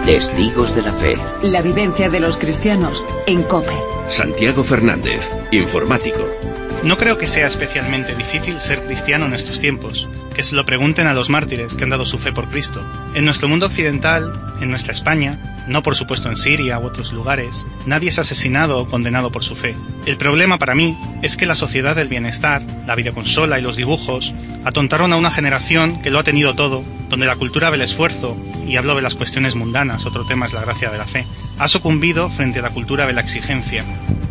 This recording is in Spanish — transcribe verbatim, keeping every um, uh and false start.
Testigos de la Fe. La vivencia de los cristianos en COPE. Santiago Fernández, informático. No creo que sea especialmente difícil ser cristiano en estos tiempos. Que se lo pregunten a los mártires que han dado su fe por Cristo. En nuestro mundo occidental, en nuestra España, no por supuesto en Siria u otros lugares, nadie es asesinado o condenado por su fe. El problema para mí es que la sociedad del bienestar, la videoconsola y los dibujos atontaron a una generación que lo ha tenido todo, donde la cultura del esfuerzo, y hablo de las cuestiones mundanas, otro tema es la gracia de la fe, ha sucumbido frente a la cultura de la exigencia.